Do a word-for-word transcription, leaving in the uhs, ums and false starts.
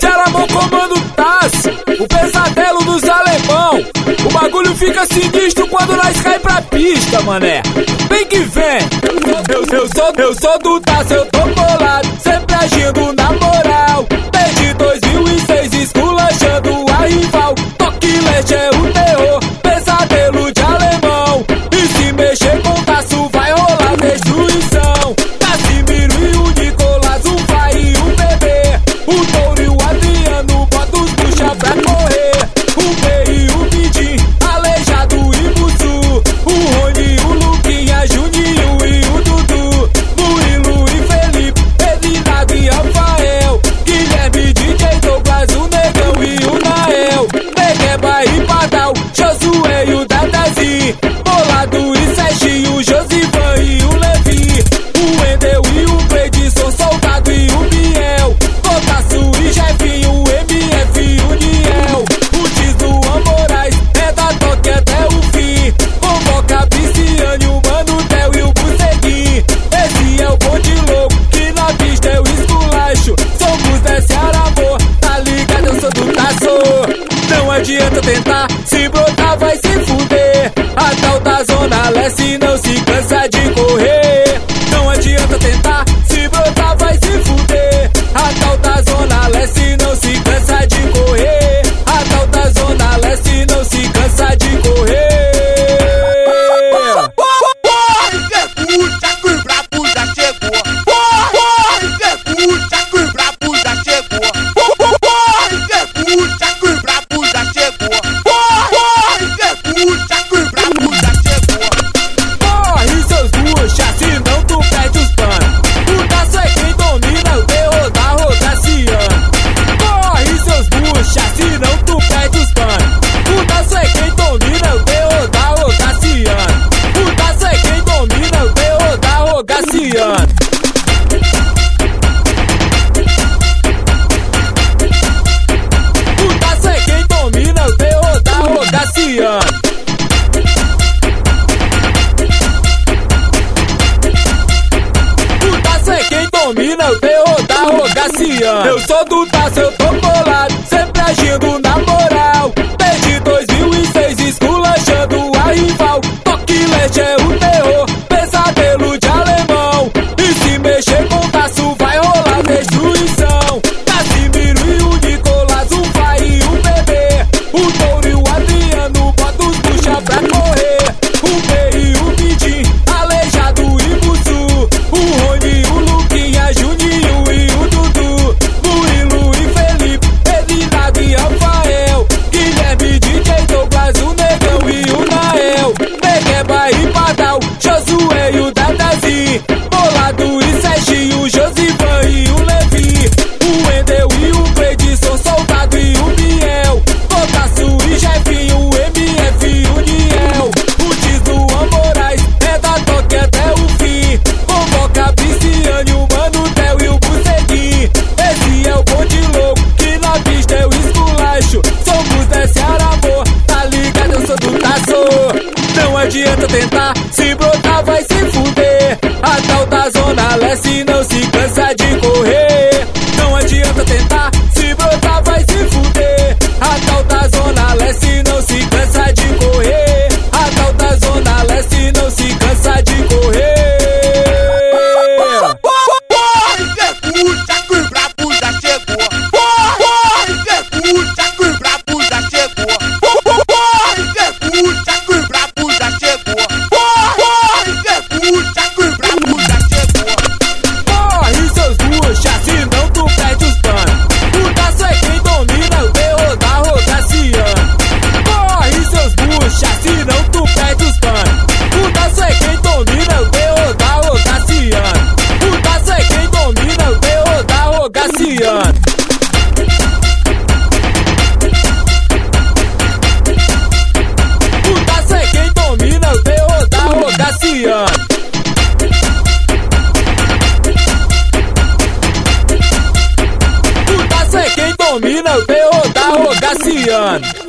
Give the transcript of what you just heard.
Ceramon comando Tassi, o pesadelo dos alemão. O bagulho fica sinistro quando nós cai pra pista, mané. Vem que vem. Eu, eu, sou, eu sou do Tassi, eu tô bolado, sempre agindo na moral. Desde dois mil e seis esculachando a rival. Toque leste é o terror, pesadelo de alemão. E se mexer com o Tassi vai rolar destruição. Casimiro e o Nicolás, o pai e o bebê. O Touro e o Adriano, bota os bucha pra correr. O B e o Bidim, Aleijado e Bussu. O Rony, o Luquinha, Juninho e o Dudu. Murilo e Felipe, Edinado e Rafael. Guilherme, D J Douglas, o Negão e o Nael. Negueba e Padal, Josué e o Dadazinho. Bolado e Serginho, Josivan e o Levi. O Wendel e o Cleidson, Soldado e o Biel. Cotaço e Jefinho, o M F e o Niel. O Diz do Amorais, é da toque até o fim. Convoca Pisciane, o Mano Theo e o Buceguim. Esse é o bonde louco, que na pista eu esculacho. Somos desse Ceramon, tá ligado? Eu sou do Tasso. Não adianta tentar, se brotar vai se fuder. A tal da Zona Leste não se cansa de correr. Não adianta tentar, se brotar vai se fuder. A tal da Zona Leste não se cansa de correr. A tal da Zona Leste não se cansa de correr. Corre que puxa que o brabo já chegou. Corre que puxa que o brabo já chegou. Corre que puxa que o brabo já chegou. Corre que puxa que o brabo já chegou. Corre seus bucha, senão tu perde os panos. O Tasso é quem domina o terror da rotaciana. Corre seus bucha, senão tu perde os panos. O Tasso é quem domina o terror da rotaciana. O Tasso é quem domina o terror da rogaciana. O Tasso é quem domina o terror da rogaciana. O Tasso é quem domina o terror da rogaciana. Eu sou do Tasso, eu tô bolado, sempre agindo na moral. Desde dois mil e seis esculachando a rival. Toque leste é o terror, pesadelo de alemão. E se mexer com o Tasso vai rolar destruição. Casimiro e o Nicolás, o pai e o bebê. O Touro e o Adriano, bota os bucha pra correr. O B e o Bidim, Aleijado e Bussu. O Rony, o Luquinha, Juninho e o Dudu. Murilo e Felipe, Edinado e Rafael. Guilherme, D J Douglas, o Negão e o Nael. Negueba e Padal, Josué e o Dadazinho. Bolado e Serginho, Josivan e o Levi. O Wendel e o Cleidson, Soldado e o Biel. Cotaço e Jefinho, o M F e o Niel. O Diz do Amorais, é da toque até o fim. Convoca Pisciane, o Mano Theo e o Buceguim. Esse é o bonde louco, que na pista eu esculacho. Somos desse Ceramon, tá ligado? Eu sou do Tasso. Não adianta tentar, se brotar vai se fuder. A tal da Zona Leste não se cansa de correr. Não adianta tentar, se brotar vai se fuder. A tal da Zona Leste não se cansa de correr. A tal da Zona Leste não se cansa de correr. Corre que puxa que o brabo já chegou. Corre que puxa que o brabo já chegou. Corre que puxa que o brabo já chegou. Corre que puxa que o brabo já chegou. Corre seus bucha, senão tu perde os panos. O Tasso é quem domina o terror da rogaciana. Corre seus bucha, senão tu perde os panos. O Tasso é quem domina o terror da rogaciana. O Tasso é quem domina o terror da rogaciana. O Tasso é quem domina o terror da rogaciana. O Tasso é quem domina o terror da rogaciana.